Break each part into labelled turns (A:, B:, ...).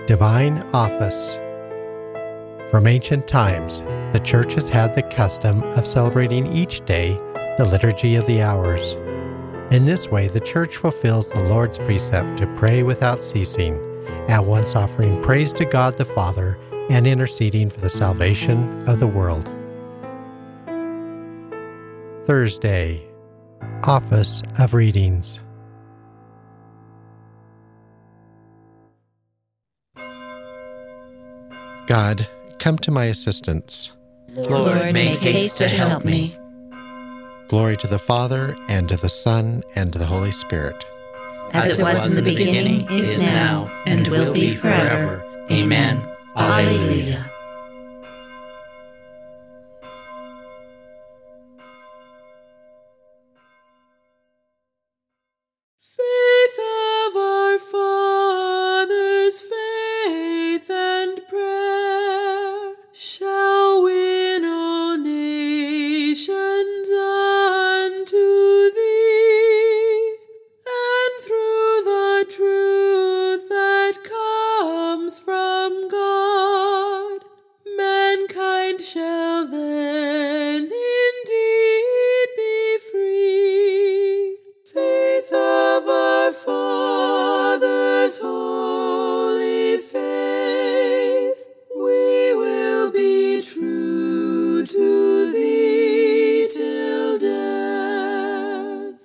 A: Divine Office. From ancient times, the Church has had the custom of celebrating each day the Liturgy of the Hours. In this way, the Church fulfills the Lord's precept to pray without ceasing, at once offering praise to God the Father and interceding for the salvation of the world. Thursday, Office of Readings. God, come to my assistance.
B: Lord, make haste to help me.
A: Glory to the Father, and to the Son, and to the Holy Spirit.
B: As it was in the beginning, is now, and will be forever. Amen. Alleluia.
C: Faith of our fathers, faith and prayer, shall win all nations unto thee, and through the truth that comes from God, mankind shall then indeed be free. Faith of our fathers, holy faith, we will be true to thee till death.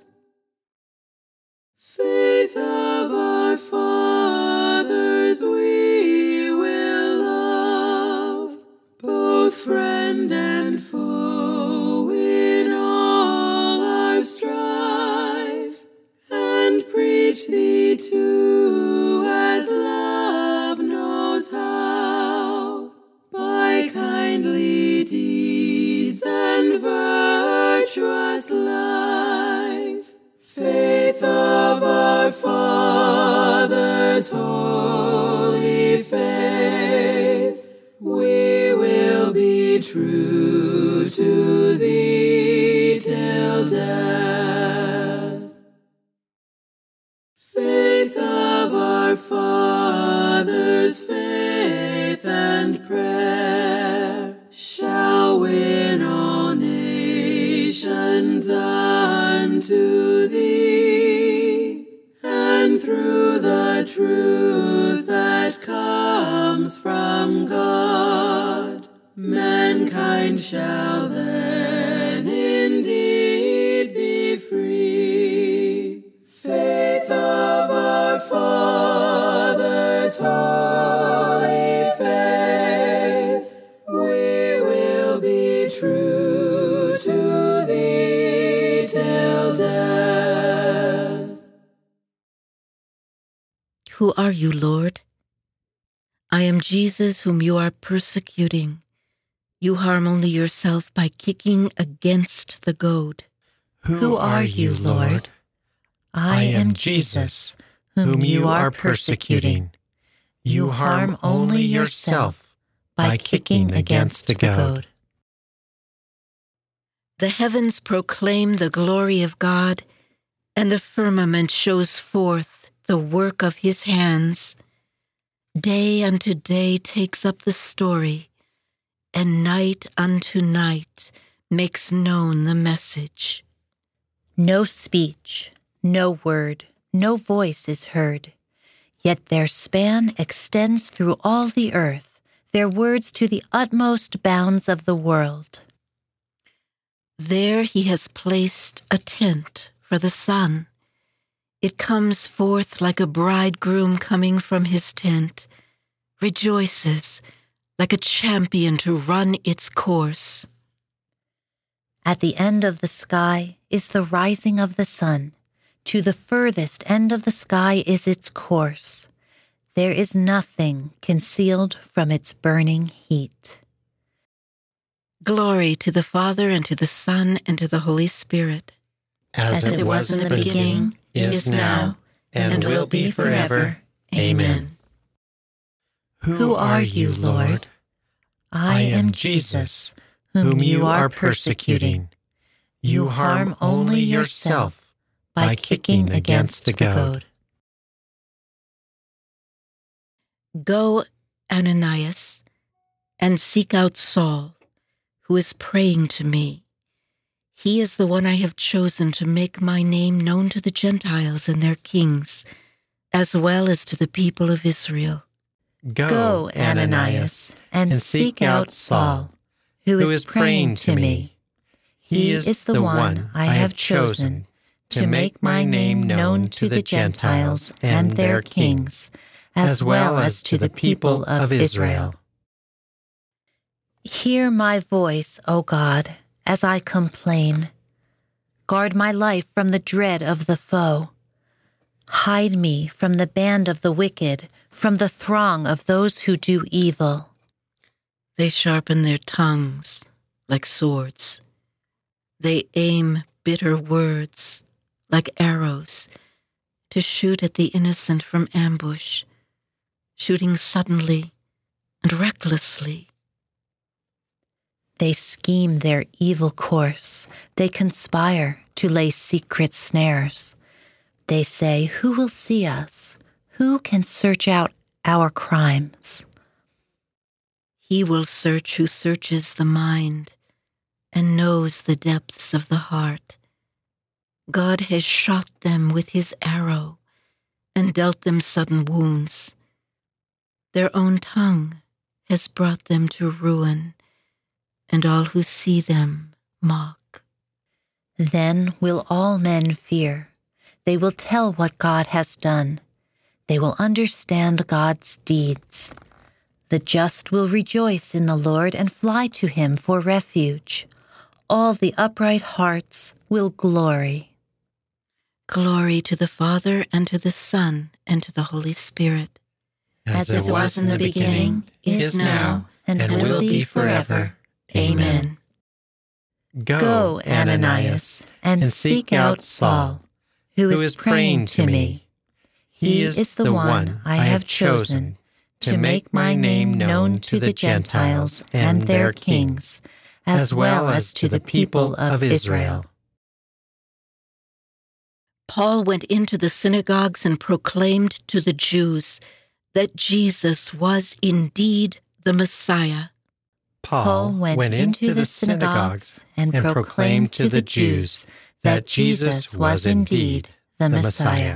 C: Faith of our fathers, we will love, both friend and foe in all our strife, and preach thee too as love knows how, by kindly deeds and virtuous life. Faith of our fathers, holy faith, we will be true to thee till death. Faith of our fathers, faith and prayer, shall win all nations unto thee, and through the truth that comes from God, mankind shall then indeed be free. Faith of our fathers, holy faith, we will be true to thee till death.
D: Who are you, Lord? I am Jesus whom you are persecuting. You harm only yourself by kicking against the goad.
A: Who are you, Lord? I am Jesus, whom you are persecuting. You harm only yourself by kicking against the goad.
D: The heavens proclaim the glory of God, and the firmament shows forth the work of his hands. Day unto day takes up the story, and night unto night makes known the message.
E: No speech, no word, no voice is heard, yet their span extends through all the earth, their words to the utmost bounds of the world.
D: There he has placed a tent for the sun. It comes forth like a bridegroom coming from his tent, rejoices like a champion to run its course.
E: At the end of the sky is the rising of the sun. To the furthest end of the sky is its course. There is nothing concealed from its burning heat.
D: Glory to the Father, and to the Son, and to the Holy Spirit.
A: As it was in the beginning, is now, and will be forever. Amen. Who are you, Lord? I am Jesus, whom you are persecuting. You harm only yourself by kicking against the goad.
D: Go, Ananias, and seek out Saul, who is praying to me. He is the one I have chosen to make my name known to the Gentiles and their kings, as well as to the people of Israel.
E: Go, Ananias, and seek out Saul, who is praying to me. He is the one I have chosen to make my name known to the Gentiles and their kings, as well as to the people of Israel. Hear my voice, O God, as I complain. Guard my life from the dread of the foe. Hide me from the band of the wicked, from the throng of those who do evil.
D: They sharpen their tongues like swords. They aim bitter words like arrows to shoot at the innocent from ambush, shooting suddenly and recklessly.
E: They scheme their evil course. They conspire to lay secret snares. They say, "Who will see us? Who can search out our crimes?"
D: He will search who searches the mind and knows the depths of the heart. God has shot them with his arrow and dealt them sudden wounds. Their own tongue has brought them to ruin, and all who see them mock.
E: Then will all men fear. They will tell what God has done. They will understand God's deeds. The just will rejoice in the Lord and fly to him for refuge. All the upright hearts will glory.
D: Glory to the Father, and to the Son, and to the Holy Spirit.
B: As it was in the beginning, is now, and will be forever. Amen.
E: Go, Ananias, and seek out Saul, who is praying to me. He is the one I have chosen to make my name known to the Gentiles and their kings, as well as to the people of Israel.
D: Paul went into the synagogues and proclaimed to the Jews that Jesus was indeed the Messiah.
A: Paul went into the synagogues and proclaimed to the Jews that Jesus was indeed the Messiah.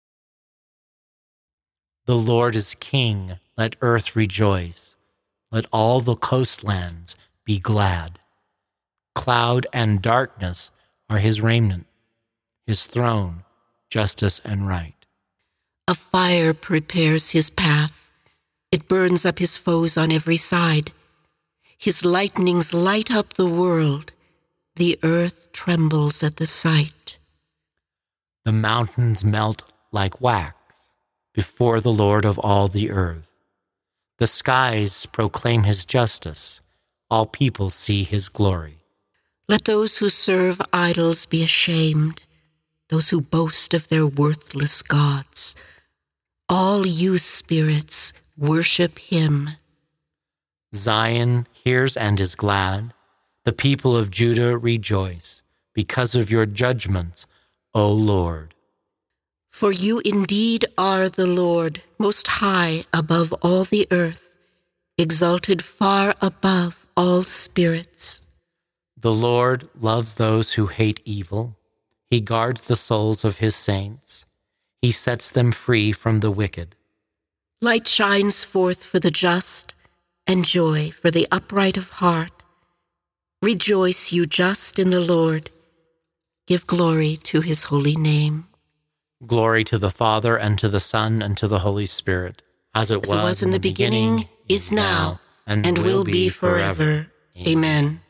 F: The Lord is King, let earth rejoice. Let all the coastlands be glad. Cloud and darkness are his raiment, his throne, justice and right.
D: A fire prepares his path. It burns up his foes on every side. His lightnings light up the world. The earth trembles at the sight.
F: The mountains melt like wax before the Lord of all the earth. The skies proclaim his justice. All people see his glory.
D: Let those who serve idols be ashamed, those who boast of their worthless gods. All you spirits, worship him.
F: Zion hears and is glad. The people of Judah rejoice because of your judgments, O Lord.
D: For you indeed are the Lord, most high above all the earth, exalted far above all spirits.
F: The Lord loves those who hate evil. He guards the souls of his saints. He sets them free from the wicked.
D: Light shines forth for the just, and joy for the upright of heart. Rejoice, you just, in the Lord. Give glory to his holy name.
F: Glory to the Father, and to the Son, and to the Holy Spirit, as it was in the beginning, is now, and will be forever. Amen.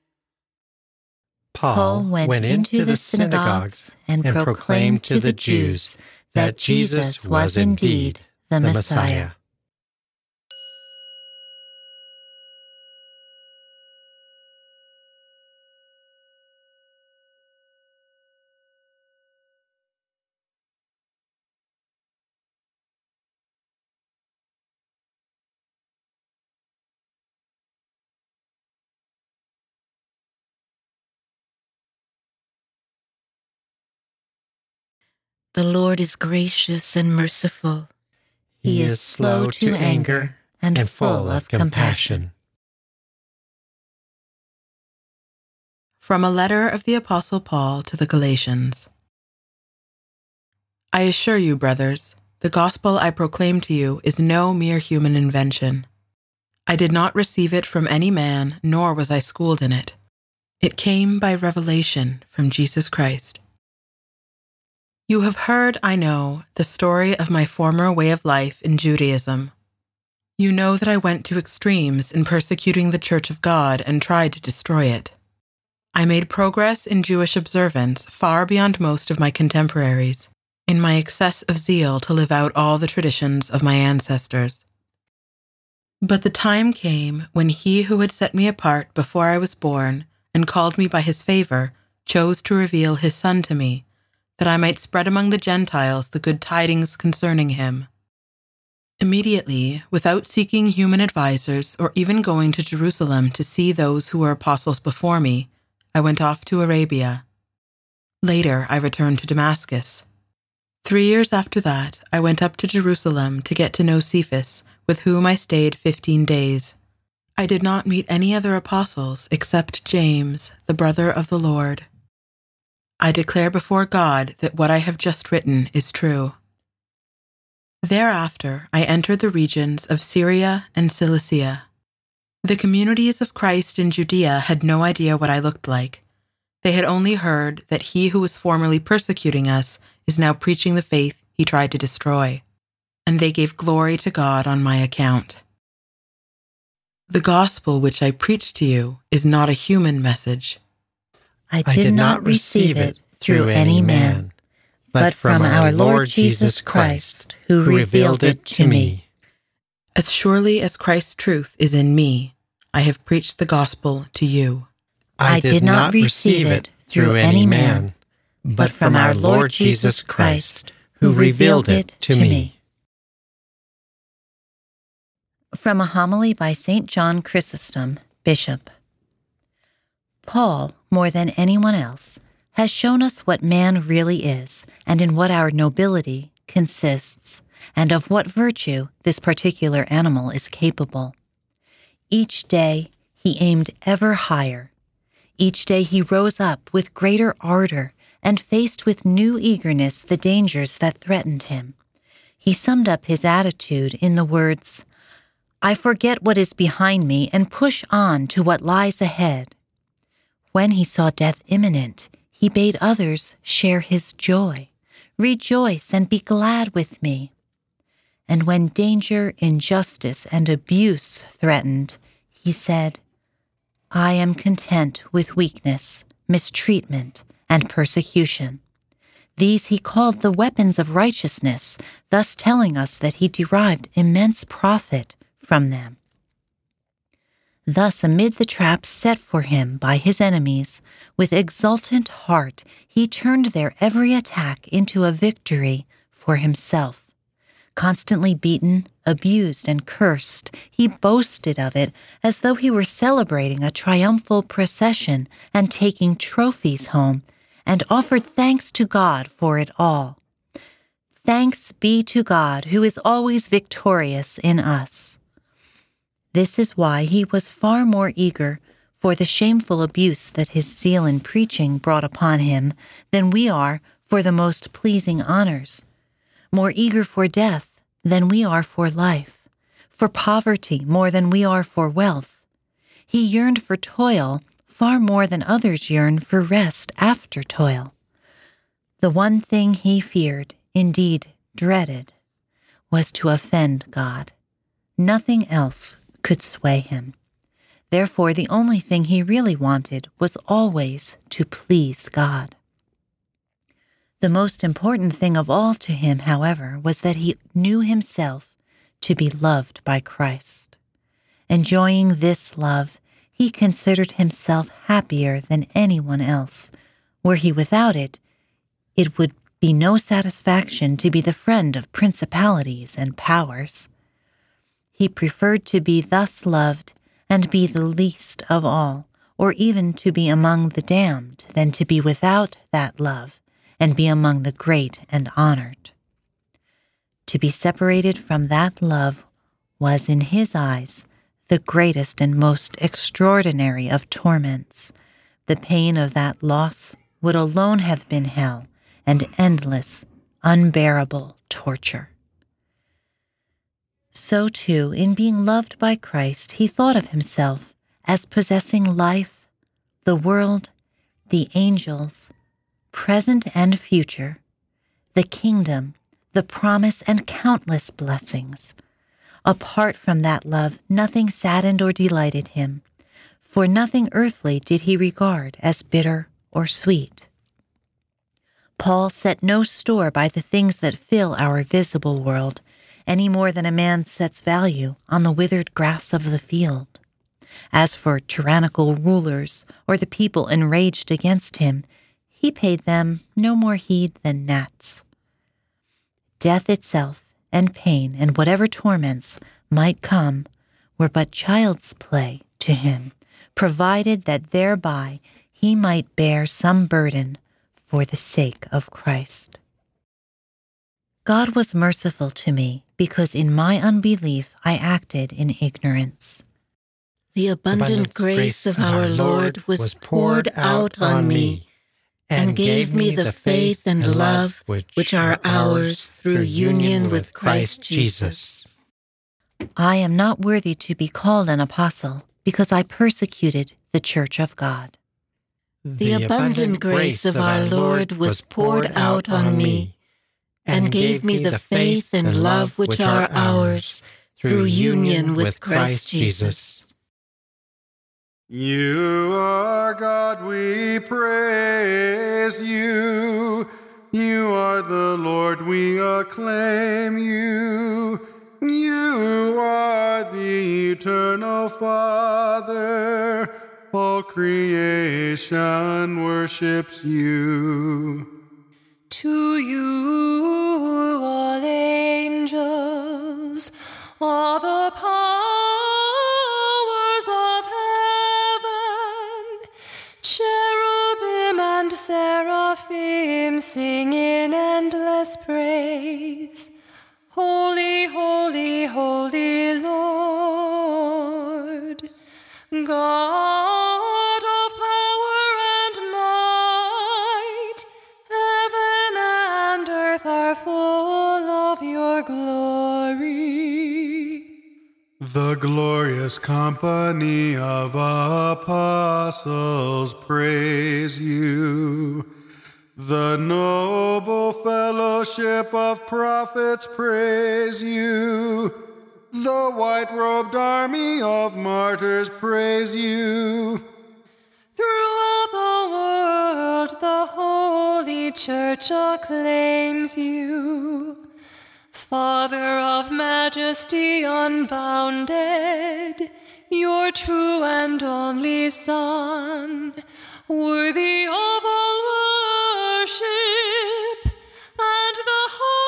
A: Paul went into the synagogues and proclaimed to the Jews that Jesus was indeed the Messiah.
D: The Lord is gracious and merciful,
A: He is slow to anger and full of compassion.
G: From a letter of the Apostle Paul to the Galatians. I assure you, brothers, the gospel I proclaim to you is no mere human invention. I did not receive it from any man, nor was I schooled in it. It came by revelation from Jesus Christ. You have heard, I know, the story of my former way of life in Judaism. You know that I went to extremes in persecuting the Church of God and tried to destroy it. I made progress in Jewish observance far beyond most of my contemporaries, in my excess of zeal to live out all the traditions of my ancestors. But the time came when he who had set me apart before I was born and called me by his favor chose to reveal his Son to me, that I might spread among the Gentiles the good tidings concerning him. Immediately, without seeking human advisers or even going to Jerusalem to see those who were apostles before me, I went off to Arabia. Later, I returned to Damascus. 3 years after that, I went up to Jerusalem to get to know Cephas, with whom I stayed 15 days. I did not meet any other apostles except James, the brother of the Lord. I declare before God that what I have just written is true. Thereafter, I entered the regions of Syria and Cilicia. The communities of Christ in Judea had no idea what I looked like. They had only heard that he who was formerly persecuting us is now preaching the faith he tried to destroy, and they gave glory to God on my account. The gospel which I preach to you is not a human message.
E: I did not receive it through any man, but from our Lord Jesus Christ, who revealed it to me.
G: As surely as Christ's truth is in me, I have preached the gospel to you.
A: I did not receive it through any man, but from our Lord Jesus Christ, who revealed it to me.
E: From a homily by St. John Chrysostom, Bishop. Paul, more than anyone else, has shown us what man really is and in what our nobility consists, and of what virtue this particular animal is capable. Each day he aimed ever higher. Each day he rose up with greater ardor and faced with new eagerness the dangers that threatened him. He summed up his attitude in the words, "I forget what is behind me and push on to what lies ahead." When he saw death imminent, he bade others share his joy. "Rejoice and be glad with me." And when danger, injustice, and abuse threatened, he said, "I am content with weakness, mistreatment, and persecution." These he called the weapons of righteousness, thus telling us that he derived immense profit from them. Thus, amid the traps set for him by his enemies, with exultant heart he turned their every attack into a victory for himself. Constantly beaten, abused, and cursed, he boasted of it as though he were celebrating a triumphal procession and taking trophies home, and offered thanks to God for it all. Thanks be to God, who is always victorious in us. This is why he was far more eager for the shameful abuse that his zeal in preaching brought upon him than we are for the most pleasing honors, more eager for death than we are for life, for poverty more than we are for wealth. He yearned for toil far more than others yearn for rest after toil. The one thing he feared, indeed dreaded, was to offend God. Nothing else could sway him. Therefore, the only thing he really wanted was always to please God. The most important thing of all to him, however, was that he knew himself to be loved by Christ. Enjoying this love, he considered himself happier than anyone else. Were he without it, it would be no satisfaction to be the friend of principalities and powers. He preferred to be thus loved and be the least of all, or even to be among the damned, than to be without that love and be among the great and honored. To be separated from that love was, in his eyes, the greatest and most extraordinary of torments. The pain of that loss would alone have been hell and endless, unbearable torture. So too, in being loved by Christ, he thought of himself as possessing life, the world, the angels, present and future, the kingdom, the promise, and countless blessings. Apart from that love, nothing saddened or delighted him, for nothing earthly did he regard as bitter or sweet. Paul set no store by the things that fill our visible world, any more than a man sets value on the withered grass of the field. As for tyrannical rulers or the people enraged against him, he paid them no more heed than gnats. Death itself and pain and whatever torments might come were but child's play to him, provided that thereby he might bear some burden for the sake of Christ. God was merciful to me because in my unbelief I acted in ignorance.
D: The abundant grace of our Lord was poured out on me and gave me the faith and love which are ours through union with Christ Jesus.
E: I am not worthy to be called an apostle because I persecuted the church of God.
D: The abundant grace of our Lord was poured out on me and gave me the faith and love which are ours through union with Christ Jesus.
H: You are God, we praise you. You are the Lord, we acclaim you. You are the eternal Father. All creation worships you.
I: To you, all angels, all the powers of heaven, cherubim and seraphim sing in endless praise. Holy, holy, holy Lord, God of power and might, heaven and earth are full of your glory.
H: The glorious company of apostles praise you. The noble fellowship of prophets praise you. The white-robed army of martyrs praise you.
I: Throughout the world, the Holy Church acclaims you. Father of majesty unbounded, your true and only Son, worthy of all worship, and the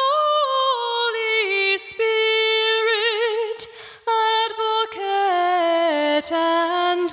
I: Holy Spirit, advocate and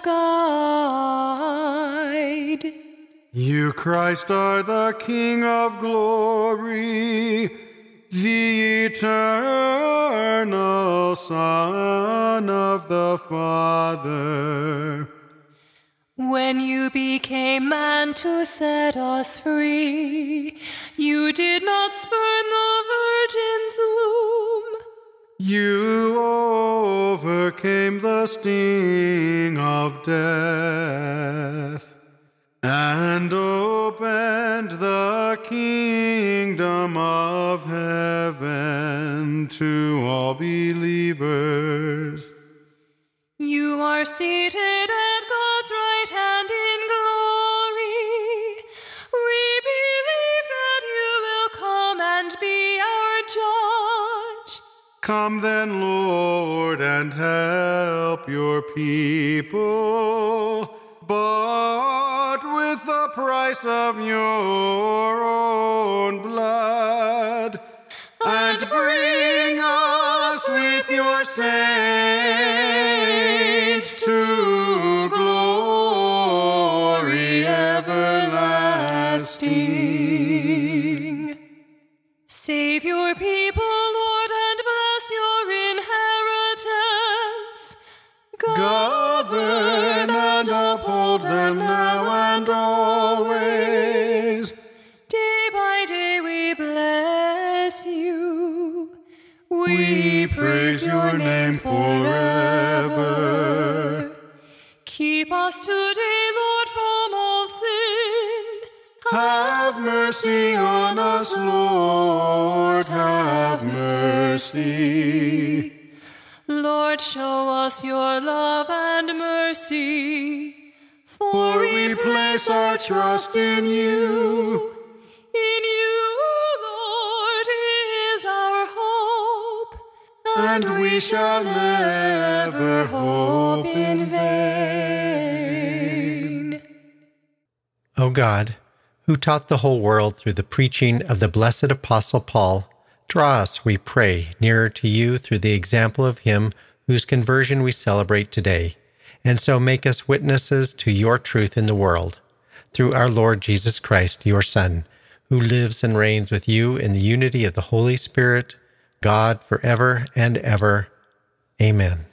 I: guide.
H: You, Christ, are the King of glory, the eternal Son of the Father.
I: When you became man to set us free, you did not spurn the virgin's womb.
H: You overcame the sting of death and opened the kingdom of heaven to all believers.
I: You are seated at God's right hand in glory. We believe that you will come and be our judge.
H: Come then, Lord, and help your people, bought with the price of your own blood, and bring us with your saints to glory everlasting.
I: Save your people, Lord.
H: we praise your name forever.
I: Keep us today, Lord, from all sin.
H: Have mercy on us, Lord, have mercy.
I: Lord, show us your love and mercy.
H: For we place our trust in you.
I: In you, Lord, is our hope.
H: And we shall never hope in vain.
A: O God, who taught the whole world through the preaching of the blessed Apostle Paul, draw us, we pray, nearer to you through the example of him whose conversion we celebrate today, and so make us witnesses to your truth in the world. Through our Lord Jesus Christ, your Son, who lives and reigns with you in the unity of the Holy Spirit, God, forever and ever. Amen.